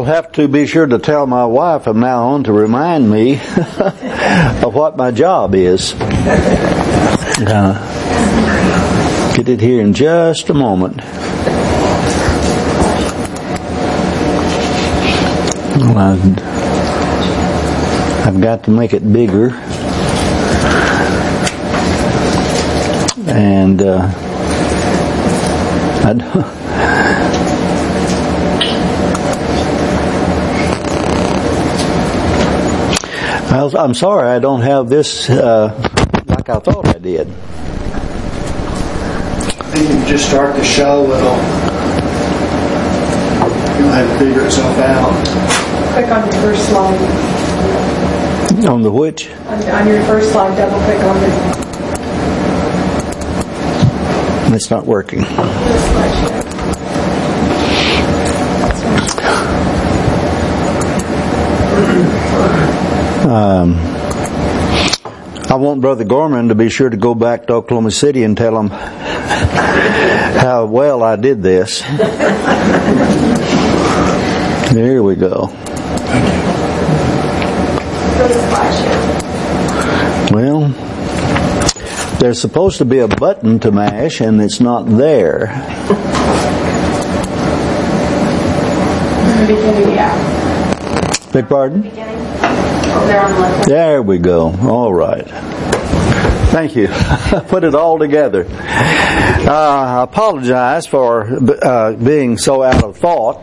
have to be sure to tell my wife from now on to remind me of what my job is. Get it here in just a moment. I've got to make it bigger. And I'm sorry I don't have this like I thought I did. I think if you just start the show, it'll have to figure itself out. Click on your first slide. On the which? On your first slide, double click on it. It's not working. I want Brother Gorman to be sure to go back to Oklahoma City and tell him how well I did this. There we go. Well, there's supposed to be a button to mash and it's not there. In the beginning, yeah. Beg pardon? There we go. All right. Thank you. Put it all together. I apologize for being so out of thought.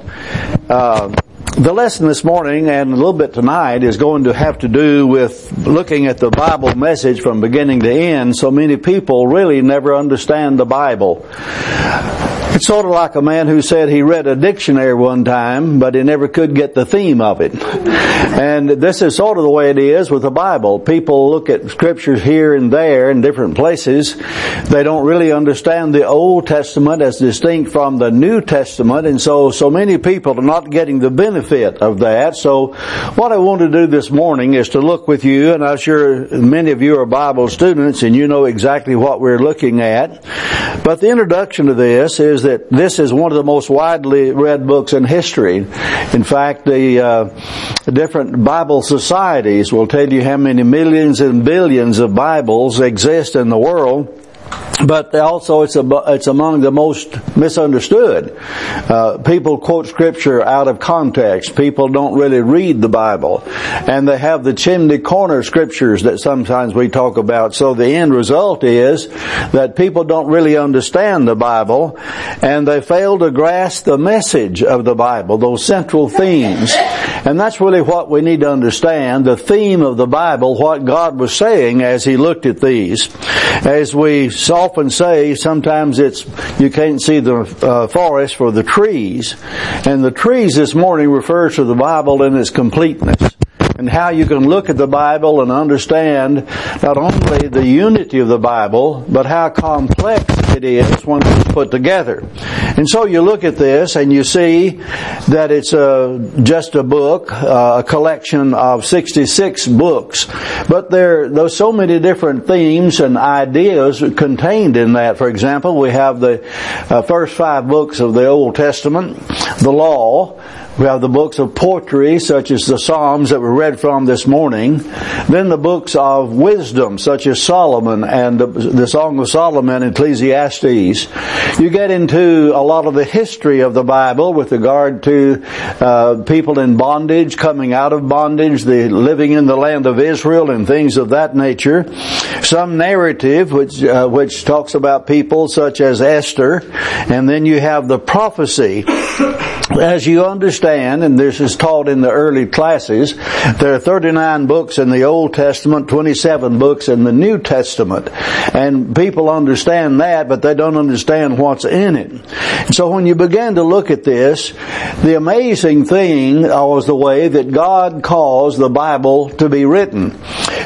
The lesson this morning and a little bit tonight is going to have to do with looking at the Bible message from beginning to end. So many people really never understand the Bible. It's sort of like a man who said he read a dictionary one time, but he never could get the theme of it. And this is sort of the way it is with the Bible. People look at scriptures here and there in different places. They don't really understand the Old Testament as distinct from the New Testament, and so many people are not getting the benefit of that. So what I want to do this morning is to look with you, and I'm sure many of you are Bible students and you know exactly what we're looking at. But the introduction to this is that this is one of the most widely read books in history. In fact, the different Bible societies will tell you how many millions and billions of Bibles exist in the world. But also it's among the most misunderstood. People quote scripture out of context. People don't really read the Bible. And they have the chimney corner scriptures that sometimes we talk about. So the end result is that people don't really understand the Bible and they fail to grasp the message of the Bible, those central themes. And that's really what we need to understand, the theme of the Bible, what God was saying as He looked at these. As we often say, sometimes you can't see the forest for the trees. And the trees this morning refers to the Bible in its completeness. And how you can look at the Bible and understand not only the unity of the Bible, but how complex it is when it's put together. And so you look at this and you see that it's just a book, a collection of 66 books. But there's so many different themes and ideas contained in that. For example, we have the first 5 books of the Old Testament, the Law. We have the books of poetry, such as the Psalms that we read from this morning. Then the books of wisdom, such as Solomon and the Song of Solomon and Ecclesiastes. You get into a lot of the history of the Bible with regard to people in bondage, coming out of bondage, the living in the land of Israel and things of that nature. Some narrative which talks about people such as Esther. And then you have the prophecy. As you understand, and this is taught in the early classes, there are 39 books in the Old Testament, 27 books in the New Testament. And people understand that, but they don't understand what's in it. And so when you begin to look at this, the amazing thing was the way that God caused the Bible to be written.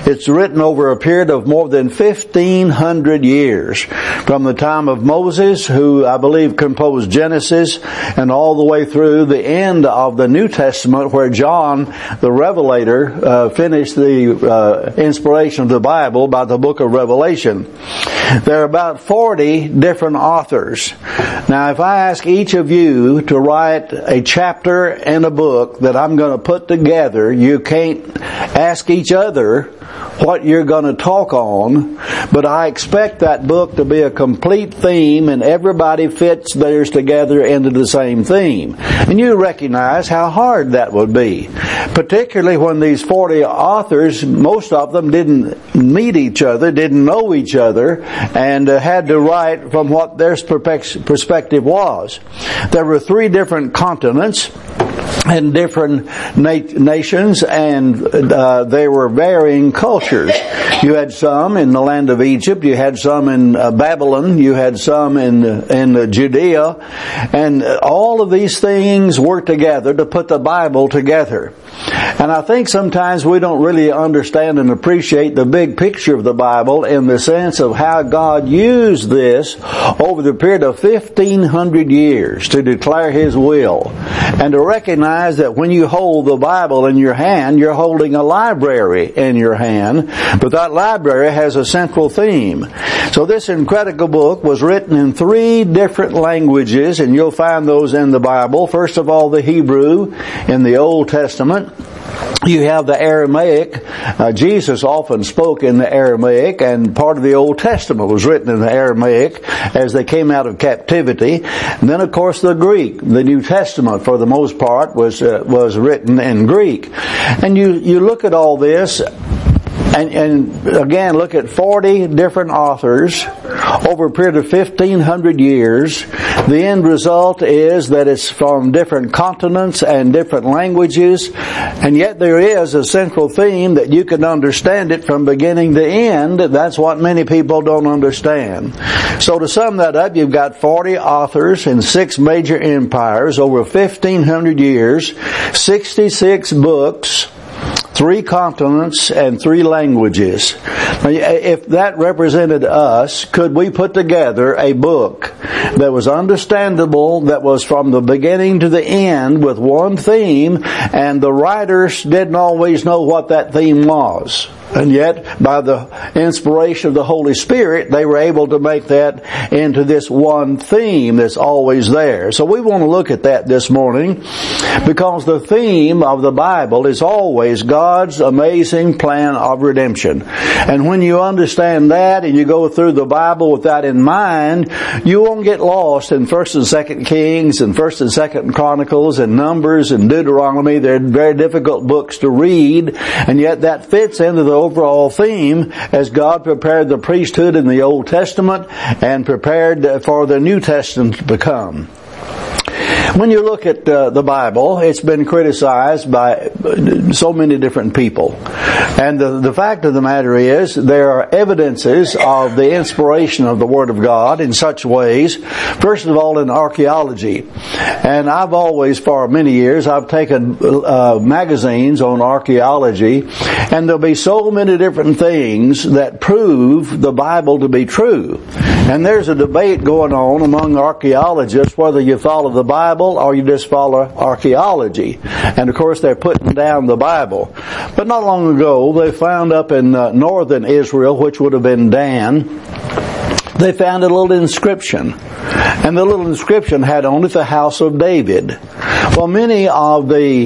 It's written over a period of more than 1,500 years, from the time of Moses, who I believe composed Genesis, and all the way through the end of the New Testament, where John, the Revelator, finished the inspiration of the Bible by the book of Revelation. There are about 40 different authors. Now, if I ask each of you to write a chapter in a book that I'm going to put together, you can't ask each other what you're going to talk on, but I expect that book to be a complete theme and everybody fits theirs together into the same theme. And you recognize how hard that would be. Particularly when these 40 authors, most of them didn't meet each other, didn't know each other, and had to write from what their perspective was. There were 3 different continents and different nations, and they were varying cultures. You had some in the land of Egypt, you had some in Babylon, you had some in Judea, and all of these things work together to put the Bible together. And I think sometimes we don't really understand and appreciate the big picture of the Bible in the sense of how God used this over the period of 1,500 years to declare His will, and to recognize that when you hold the Bible in your hand, you're holding a library in your hand, but that library has a central theme. So this incredible book was written in 3 different languages, and you'll find those in the Bible. First of all, the Hebrew in the Old Testament. You have the Aramaic. Jesus often spoke in the Aramaic, and part of the Old Testament was written in the Aramaic as they came out of captivity. And then, of course, the Greek. The New Testament, for the most part, was written in Greek. And you look at all this, and again, look at 40 different authors over a period of 1,500 years. The end result is that it's from different continents and different languages, and yet there is a central theme that you can understand it from beginning to end. That's what many people don't understand. So to sum that up, you've got 40 authors in 6 major empires over 1,500 years, 66 books, 3 continents, and 3 languages. Now, if that represented us, could we put together a book that was understandable, that was from the beginning to the end with one theme, and the writers didn't always know what that theme was? And yet, by the inspiration of the Holy Spirit, they were able to make that into this one theme that's always there. So we want to look at that this morning, because the theme of the Bible is always God's amazing plan of redemption. And when you understand that and you go through the Bible with that in mind, you won't get lost in 1st and 2nd Kings and 1st and 2nd Chronicles and Numbers and Deuteronomy. They're very difficult books to read, and yet that fits into the overall theme as God prepared the priesthood in the Old Testament and prepared for the New Testament to come. When you look at the Bible, it's been criticized by so many different people. And the fact of the matter is, there are evidences of the inspiration of the Word of God in such ways. First of all, in archaeology. And I've always, for many years, I've taken magazines on archaeology, and there'll be so many different things that prove the Bible to be true. And there's a debate going on among archaeologists whether you follow the Bible or you just follow archaeology. And of course they're putting down the Bible. But not long ago they found up in northern Israel, which would have been Dan, they found a little inscription. And the little inscription had on it the house of David. Well, many of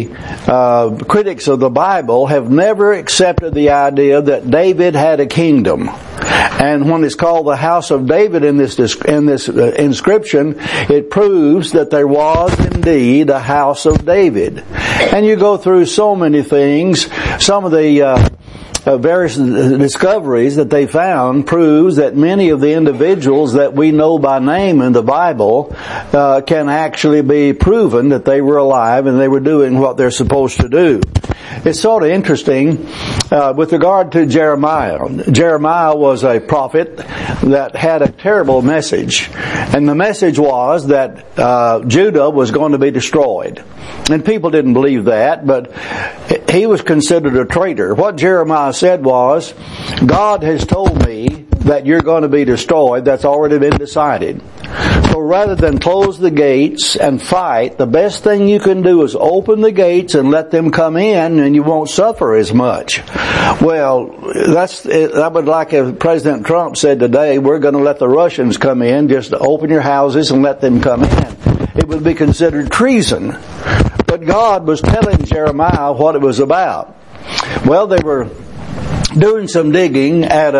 the critics of the Bible have never accepted the idea that David had a kingdom. And when it's called the house of David in this inscription, it proves that there was indeed a house of David. And you go through so many things. Some of the various discoveries that they found proves that many of the individuals that we know by name in the Bible can actually be proven that they were alive and they were doing what they're supposed to do. it's sort of interesting with regard to Jeremiah. Jeremiah was a prophet that had a terrible message. And the message was that Judah was going to be destroyed. And people didn't believe that, but he was considered a traitor. What Jeremiah said was, God has told me that you're going to be destroyed. That's already been decided. So rather than close the gates and fight, the best thing you can do is open the gates and let them come in, and you won't suffer as much. Well, that would like if President Trump said today, we're going to let the Russians come in, just open your houses and let them come in. It would be considered treason. But God was telling Jeremiah what it was about. Well, they were doing some digging at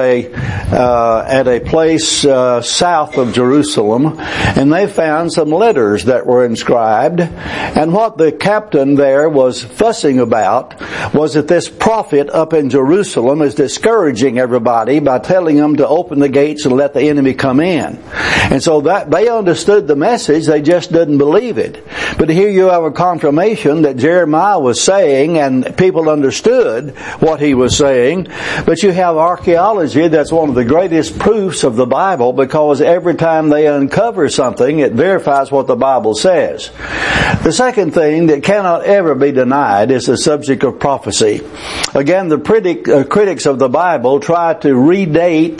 a place south of Jerusalem, and they found some letters that were inscribed. And what the captain there was fussing about was that this prophet up in Jerusalem is discouraging everybody by telling them to open the gates and let the enemy come in. And so that they understood the message, they just didn't believe it. But here you have a confirmation that Jeremiah was saying, and people understood what he was saying. But you have archaeology that's one of the greatest proofs of the Bible, because every time they uncover something, it verifies what the Bible says. The second thing that cannot ever be denied is the subject of prophecy. Again, the critics of the Bible try to redate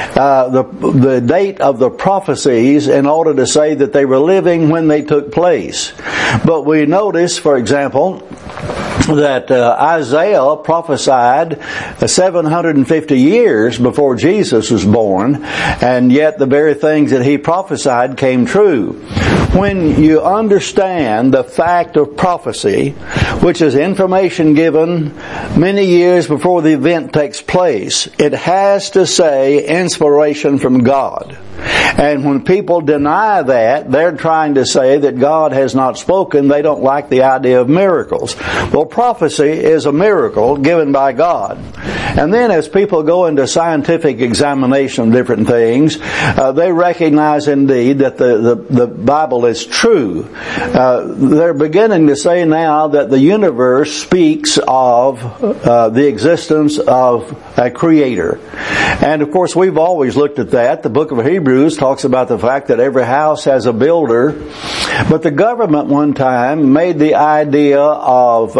the date of the prophecies in order to say that they were living when they took place. But we notice, for example, that Isaiah prophesied 750 years before Jesus was born, and yet the very things that he prophesied came true. When you understand the fact of prophecy, which is information given many years before the event takes place, it has to say inspiration from God. And when people deny that, they're trying to say that God has not spoken. They don't like the idea of miracles. Well, prophecy is a miracle given by God. And then as people go into scientific examination of different things, they recognize indeed that the Bible is true. They're beginning to say now that the universe speaks of the existence of a creator. And of course, we've always looked at that. The book of Hebrews talks about the fact that every house has a builder. But the government one time made the idea of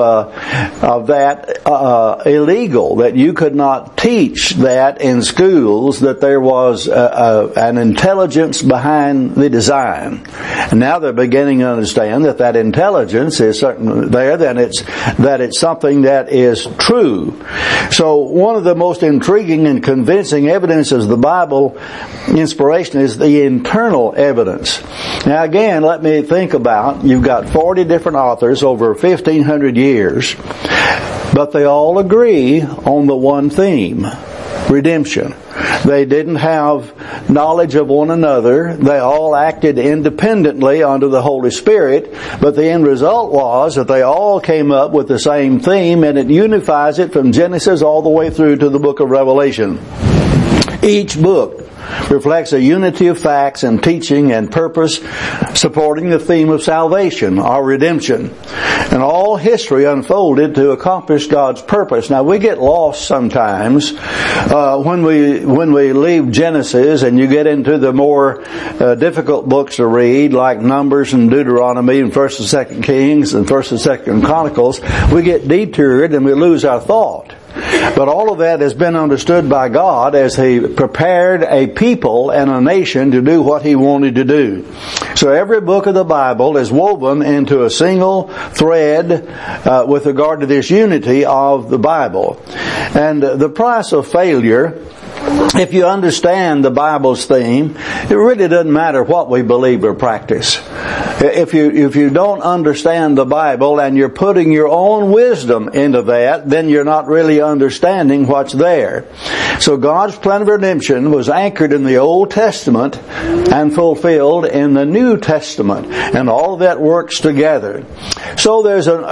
that illegal, that you could not teach that in schools, that there was an intelligence behind the design. And now they're beginning to understand that intelligence is certainly there, that it's something that is true. So one of the most intriguing and convincing evidences of the Bible inspiration is the internal evidence. Now again, let me think about, you've got 40 different authors over 1,500 years, but they all agree on the one theme: redemption. They didn't have knowledge of one another. They all acted independently under the Holy Spirit, but the end result was that they all came up with the same theme, and it unifies it from Genesis all the way through to the book of Revelation. Each book reflects a unity of facts and teaching and purpose supporting the theme of salvation or redemption. And all history unfolded to accomplish God's purpose. Now we get lost sometimes when we leave Genesis and you get into the more difficult books to read, like Numbers and Deuteronomy and 1st and 2nd Kings and 1st and 2nd Chronicles. We get detoured and we lose our thought. But all of that has been understood by God as He prepared a people and a nation to do what He wanted to do. So every book of the Bible is woven into a single thread with regard to this unity of the Bible. And the price of failure, if you understand the Bible's theme, it really doesn't matter what we believe or practice. If you don't understand the Bible and you're putting your own wisdom into that, then you're not really understanding what's there. So God's plan of redemption was anchored in the Old Testament and fulfilled in the New Testament. And all of that works together. So there's an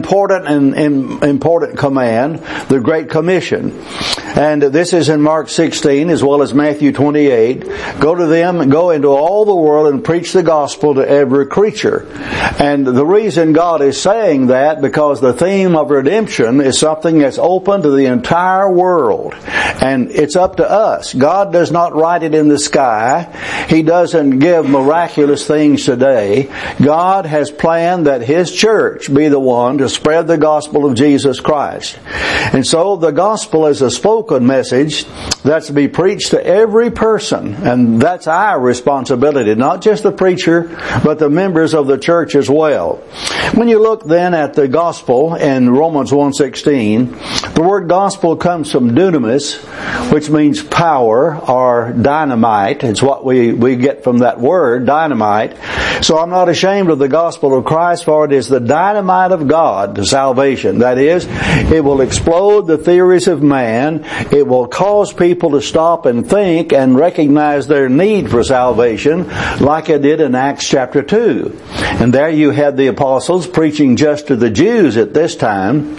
important command, the Great Commission. And this is in Mark 16 as well as Matthew 28. Go into all the world and preach the gospel to every creature. And the reason God is saying that, because the theme of redemption is something that's open to the entire world. And it's up to us. God does not write it in the sky. He doesn't give miraculous things today. God has planned that His church be the one to spread the gospel of Jesus Christ. And so the gospel is a spoken message that's to be preached to every person. And that's our responsibility, not just the preacher, but the members of the church as well. When you look then at the gospel in Romans 1:16, the word gospel comes from dunamis, which means power or dynamite. It's what we get from that word, dynamite. So I'm not ashamed of the gospel of Christ, for it is the dynamite of God to salvation. That is, it will explode the theories of man. It will cause people to stop and think and recognize their need for salvation, like it did in Acts chapter 2. And there you had the apostles preaching just to the Jews at this time.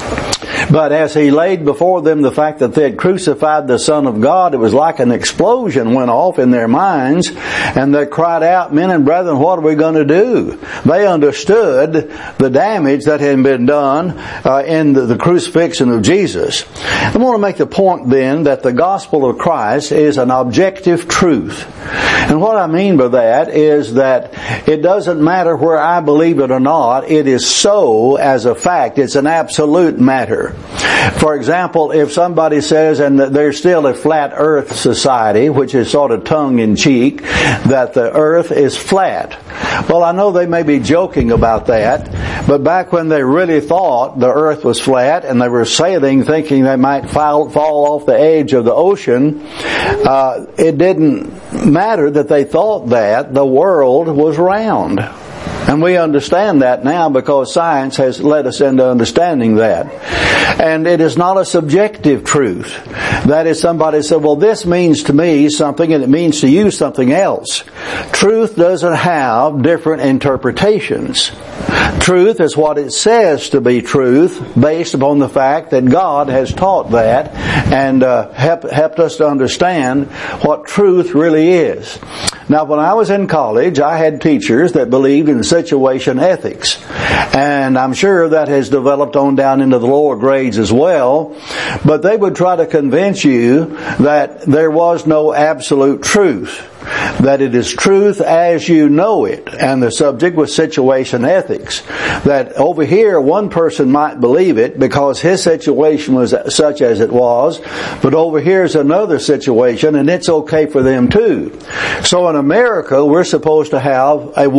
But as He laid before them the fact that they had crucified the Son of God, it was like an explosion went off in their minds, and they cried out, "Men and brethren, what are we going to do?" They understood the damage that had been done in the crucifixion of Jesus. I want to make the point then that the gospel of Christ is an objective truth. And what I mean by that is that it doesn't matter where I believe it or not, it is so as a fact. It's an absolute matter. For example, if somebody says, and there's still a flat earth society, which is sort of tongue-in-cheek, that the earth is flat. Well, I know they may be joking about that, but back when they really thought the earth was flat and they were sailing thinking they might fall off the edge of the ocean, it didn't matter that they thought that. The world was round. And we understand that now because science has led us into understanding that. And it is not a subjective truth. That is, somebody said, well, this means to me something and it means to you something else. Truth doesn't have different interpretations. Truth is what it says to be truth based upon the fact that God has taught that and helped us to understand what truth really is. Now, when I was in college, I had teachers that believed in situation ethics. And I'm sure that has developed on down into the lower grades as well. But they would try to convince you that there was no absolute truth. That it is truth as you know it. And the subject was situation ethics. That over here, one person might believe it because his situation was such as it was. But over here is another situation and it's okay for them too. So in America, we're supposed to have a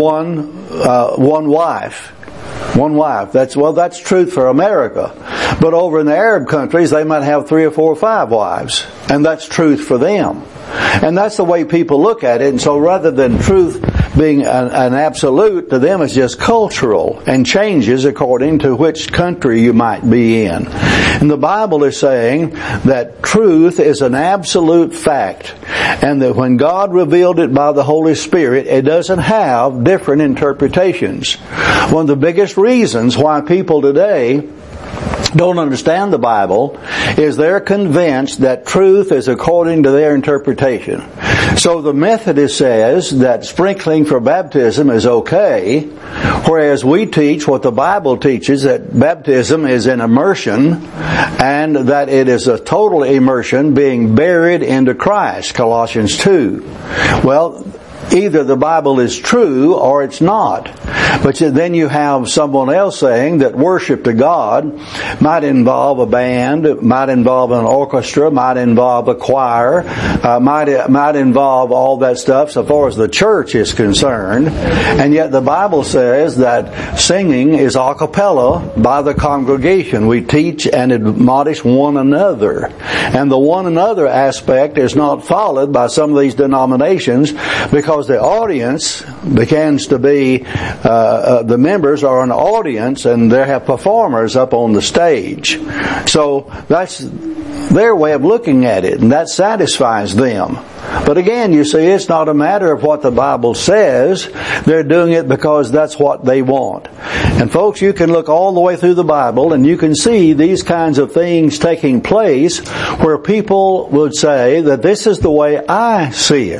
one wife. One wife. That's truth for America. But over in the Arab countries, they might have 3 or 4 or 5 wives. And that's truth for them. And that's the way people look at it. And so rather than truth being an absolute, to them it's just cultural and changes according to which country you might be in. And the Bible is saying that truth is an absolute fact. And that when God revealed it by the Holy Spirit, it doesn't have different interpretations. One of the biggest reasons why people today don't understand the Bible is they're convinced that truth is according to their interpretation. So the Methodist says that sprinkling for baptism is okay, whereas we teach what the Bible teaches, that baptism is an immersion and that it is a total immersion, being buried into Christ, Colossians 2. Well, either the Bible is true or it's not. But then you have someone else saying that worship to God might involve a band, might involve an orchestra, might involve a choir, might involve all that stuff so far as the church is concerned. And yet the Bible says that singing is a cappella by the congregation. We teach and admonish one another. And the one another aspect is not followed by some of these denominations because the audience begins to be the members are an audience and they have performers up on the stage. So that's their way of looking at it, and that satisfies them. But again, you see, it's not a matter of what the Bible says. They're doing it because that's what they want. And folks, you can look all the way through the Bible and you can see these kinds of things taking place where people would say that this is the way I see it.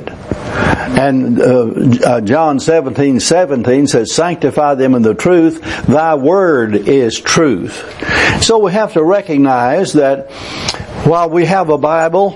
And John 17:17 says, sanctify them in the truth. Thy word is truth. So we have to recognize that while we have a Bible,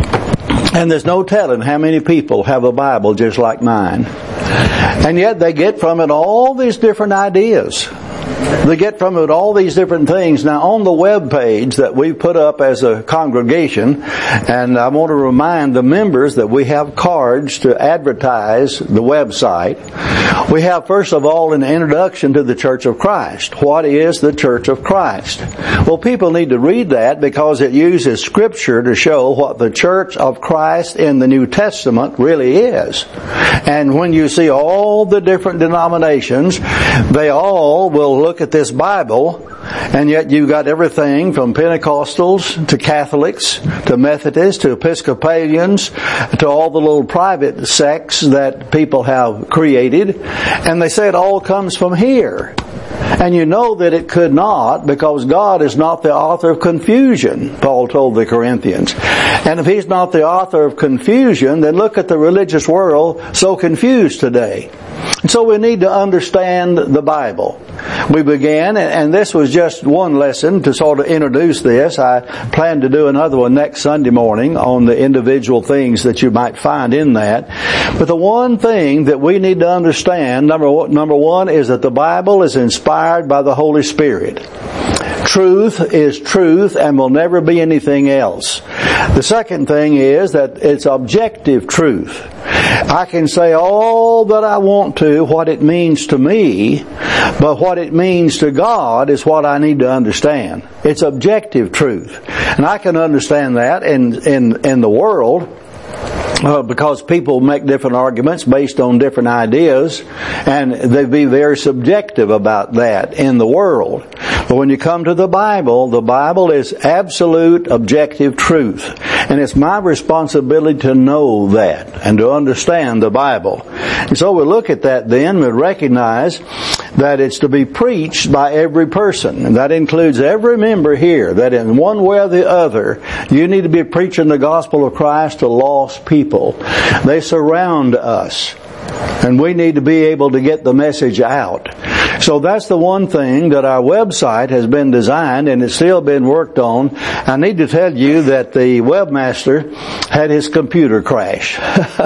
and there's no telling how many people have a Bible just like mine, and yet they get from it all these different ideas. They get from it all these different things. Now, on the web page that we put up as a congregation, and I want to remind the members that we have cards to advertise the website. We have, first of all, an introduction to the Church of Christ. What is the Church of Christ? Well, people need to read that because it uses Scripture to show what the Church of Christ in the New Testament really is. And when you see all the different denominations, they all will look at this Bible, and yet you've got everything from Pentecostals to Catholics to Methodists to Episcopalians to all the little private sects that people have created, and they say it all comes from here. And you know that it could not, because God is not the author of confusion, Paul told the Corinthians. And if He's not the author of confusion, then look at the religious world so confused today. And so we need to understand the Bible. We began, and this was just one lesson to sort of introduce this. I plan to do another one next Sunday morning on the individual things that you might find in that. But the one thing that we need to understand, number one, is that the Bible is inspired by the Holy Spirit. Truth is truth and will never be anything else. The second thing is that it's objective truth. I can say all that I want to, what it means to me, but what it means to God is what I need to understand. It's objective truth. And I can understand that in the world, because people make different arguments based on different ideas, and they be very subjective about that in the world. But when you come to the Bible is absolute objective truth. And it's my responsibility to know that and to understand the Bible. And so we look at that then, we recognize that it's to be preached by every person. And that includes every member here, that in one way or the other, you need to be preaching the gospel of Christ to lost people. They surround us, and we need to be able to get the message out. So that's the one thing that our website has been designed, and it's still been worked on. I need to tell you that the webmaster had his computer crash.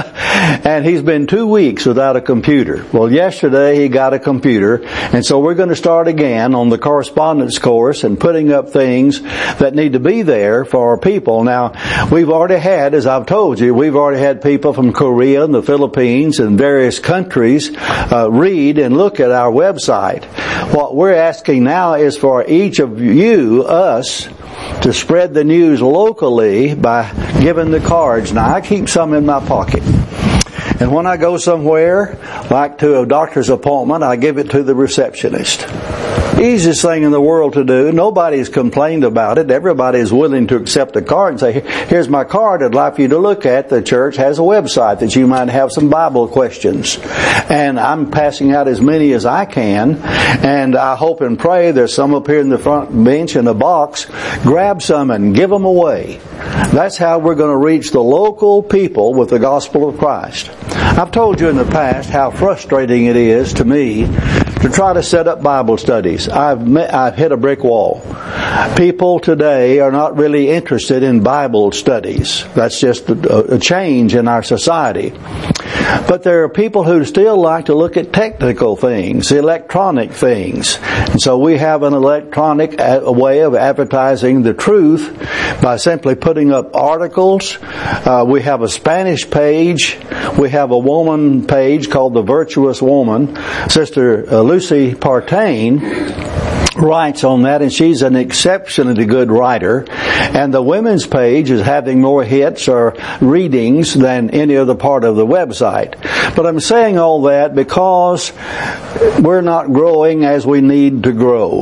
And he's been 2 weeks without a computer. Well, yesterday he got a computer, and so we're going to start again on the correspondence course and putting up things that need to be there for our people. Now, we've already had, as I've told you, we've already had people from Korea and the Philippines and various countries read and look at our website. What we're asking now is for each of you, us, to spread the news locally by giving the cards. Now, I keep some in my pocket. And when I go somewhere, like to a doctor's appointment, I give it to the receptionist. Easiest thing in the world to do. Nobody's complained about it. Everybody is willing to accept the card and say, here's my card I'd like for you to look at. The church has a website that you might have some Bible questions. And I'm passing out as many as I can. And I hope and pray there's some up here in the front bench in a box. Grab some and give them away. That's how we're going to reach the local people with the gospel of Christ. I've told you in the past how frustrating it is to me to try to set up Bible studies. I've hit a brick wall. People today are not really interested in Bible studies. That's just a change in our society. But there are people who still like to look at technical things, electronic things. And so we have an electronic way of advertising the truth by simply putting up articles. We have a Spanish page. We have a woman page called The Virtuous Woman. Sister Lucy Partain writes on that, and she's an exceptionally good writer. And the women's page is having more hits or readings than any other part of the website. But I'm saying all that because we're not growing as we need to grow.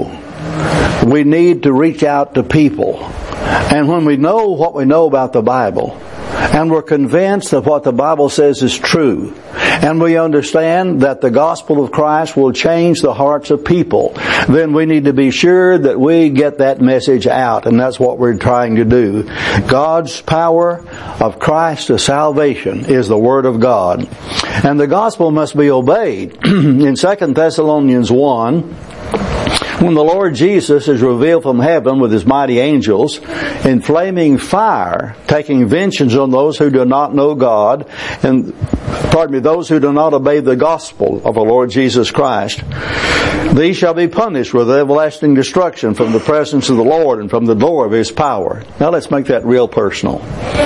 We need to reach out to people. And when we know what we know about the Bible, and we're convinced that what the Bible says is true, and we understand that the gospel of Christ will change the hearts of people, then we need to be sure that we get that message out, and that's what we're trying to do. God's power of Christ to salvation is the Word of God, and the gospel must be obeyed. In 2 Thessalonians 1, when the Lord Jesus is revealed from heaven with His mighty angels in flaming fire, taking vengeance on those who do not know God, and those who do not obey the gospel of the Lord Jesus Christ, these shall be punished with everlasting destruction from the presence of the Lord and from the door of His power. Now let's make that real personal.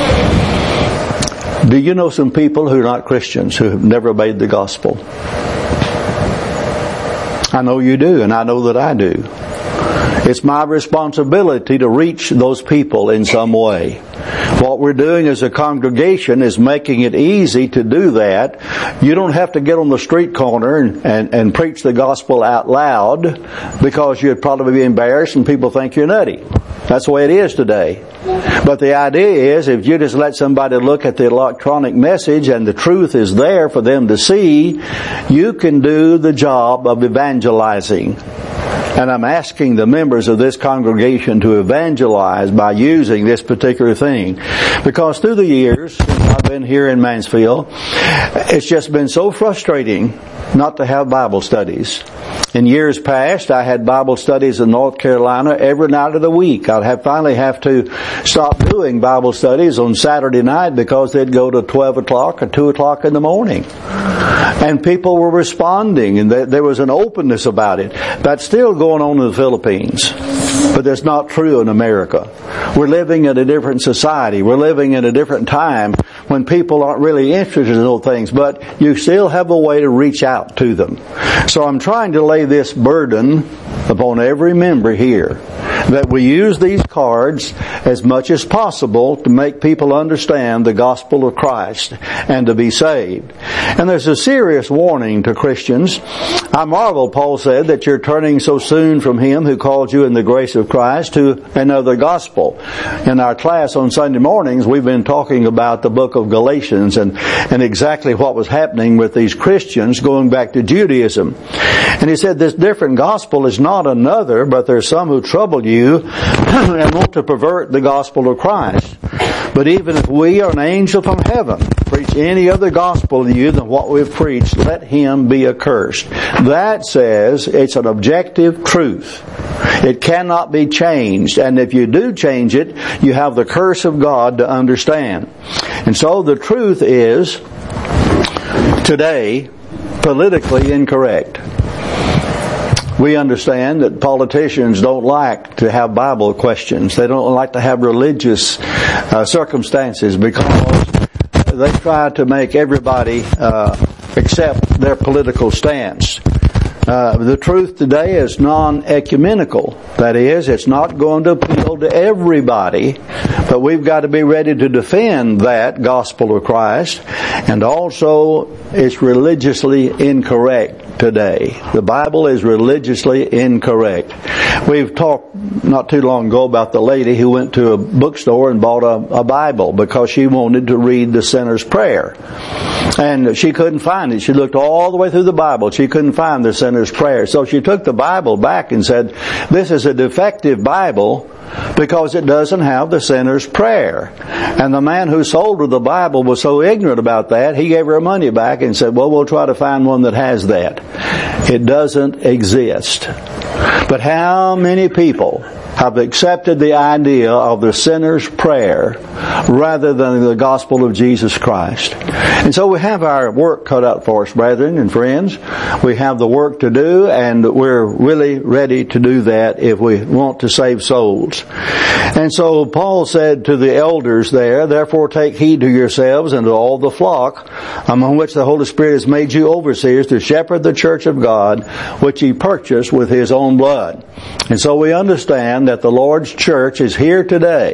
Do you know some people who are not Christians who have never obeyed the gospel? I know you do, and I know that I do. It's my responsibility to reach those people in some way. What we're doing as a congregation is making it easy to do that. You don't have to get on the street corner and preach the gospel out loud, because you'd probably be embarrassed and people think you're nutty. That's the way it is today. But the idea is, if you just let somebody look at the electronic message and the truth is there for them to see, you can do the job of evangelizing. And I'm asking the members of this congregation to evangelize by using this particular thing. Because through the years, since I've been here in Mansfield, it's just been so frustrating not to have Bible studies. In years past, I had Bible studies in North Carolina every night of the week. I'd finally have to stop doing Bible studies on Saturday night because they'd go to 12 o'clock or 2 o'clock in the morning. And people were responding, and there was an openness about it. That's still going on in the Philippines, but that's not true in America. We're living in a different society. We're living in a different time when people aren't really interested in those things, but you still have a way to reach out to them. So I'm trying to lay this burden upon every member here, that we use these cards as much as possible to make people understand the gospel of Christ and to be saved. And there's a serious warning to Christians. I marvel, Paul said, that you're turning so soon from Him who called you in the grace of Christ to another gospel. In our class on Sunday mornings, we've been talking about the book of Galatians and exactly what was happening with these Christians going back to Judaism. And he said this different gospel is not another, but there's some who trouble you and want to pervert the gospel of Christ. But even if we or an angel from heaven preach any other gospel to you than what we've preached, let him be accursed. That says it's an objective truth. It cannot be changed. And if you do change it, you have the curse of God to understand. And so the truth is, today, politically incorrect. We understand that politicians don't like to have Bible questions. They don't like to have religious circumstances, because they try to make everybody accept their political stance. The truth today is non-ecumenical. That is, it's not going to appeal to everybody, but we've got to be ready to defend that gospel of Christ. And also, it's religiously incorrect today. The Bible is religiously incorrect. We've talked not too long ago about the lady who went to a bookstore and bought a Bible because she wanted to read the sinner's prayer. And she couldn't find it. She looked all the way through the Bible. She couldn't find the sinner's prayer. So she took the Bible back and said, this is a defective Bible because it doesn't have the sinner's prayer. And the man who sold her the Bible was so ignorant about that, he gave her her money back and said, well, we'll try to find one that has that. It doesn't exist. But how many people have accepted the idea of the sinner's prayer rather than the gospel of Jesus Christ? And so we have our work cut out for us, brethren and friends. We have the work to do, and we're really ready to do that if we want to save souls. And so Paul said to the elders there, therefore take heed to yourselves and to all the flock among which the Holy Spirit has made you overseers to shepherd the church of God, which He purchased with His own blood. And so we understand that the Lord's church is here today.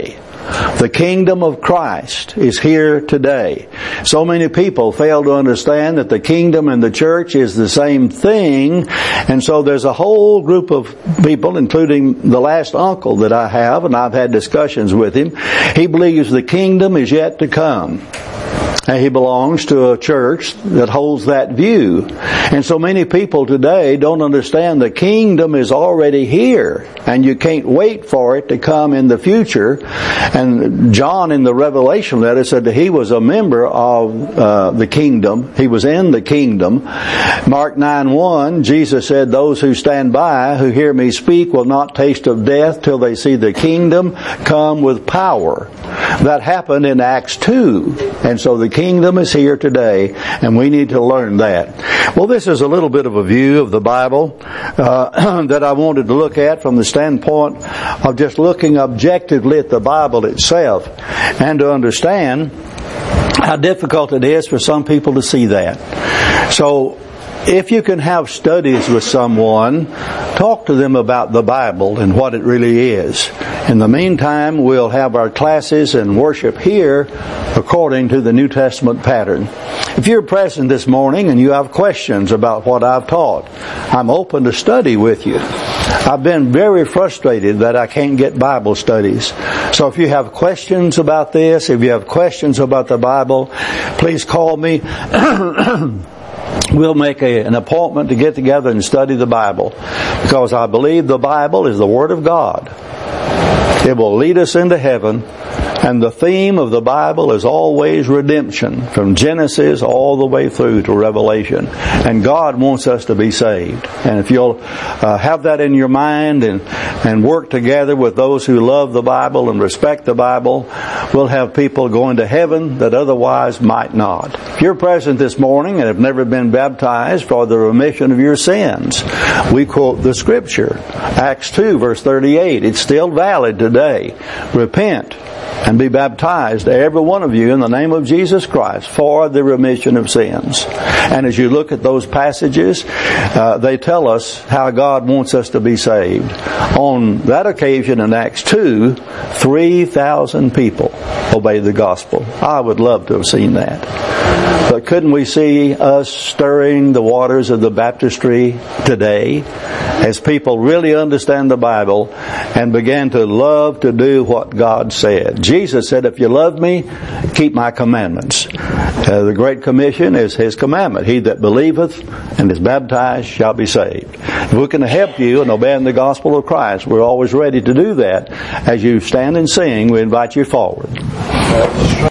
The kingdom of Christ is here today. So many people fail to understand that the kingdom and the church is the same thing, and so there's a whole group of people, including the last uncle that I have, and I've had discussions with him. He believes the kingdom is yet to come. And he belongs to a church that holds that view. And so many people today don't understand the kingdom is already here, and you can't wait for it to come in the future. And John in the Revelation letter said that he was a member of the kingdom. He was in the kingdom. Mark 9:1, Jesus said, "Those who stand by, who hear me speak, will not taste of death till they see the kingdom come with power." That happened in Acts 2. And so the kingdom is here today, and we need to learn that. Well, this is a little bit of a view of the Bible that I wanted to look at from the standpoint of just looking objectively at the Bible itself, and to understand how difficult it is for some people to see that. So, if you can have studies with someone, talk to them about the Bible and what it really is. In the meantime, we'll have our classes and worship here according to the New Testament pattern. If you're present this morning and you have questions about what I've taught, I'm open to study with you. I've been very frustrated that I can't get Bible studies. So if you have questions about this, if you have questions about the Bible, please call me. We'll make an appointment to get together and study the Bible, because I believe the Bible is the Word of God. It will lead us into heaven, and the theme of the Bible is always redemption, from Genesis all the way through to Revelation. And God wants us to be saved. And if you'll have that in your mind and work together with those who love the Bible and respect the Bible, we'll have people going to heaven that otherwise might not. If you're present this morning and have never been baptized for the remission of your sins, we quote the Scripture, Acts 2 verse 38. It's still valid today. Repent and be baptized, every one of you, in the name of Jesus Christ for the remission of sins. And as you look at those passages, they tell us how God wants us to be saved. On that occasion in Acts 2, 3,000 people obeyed the gospel. I would love to have seen that. But couldn't we see us stirring the waters of the baptistry today as people really understand the Bible and began to love to do what God said? Jesus said, "If you love me, keep my commandments." The Great Commission is His commandment. "He that believeth and is baptized shall be saved." If we can help you in obeying the gospel of Christ, we're always ready to do that. As you stand and sing, we invite you forward.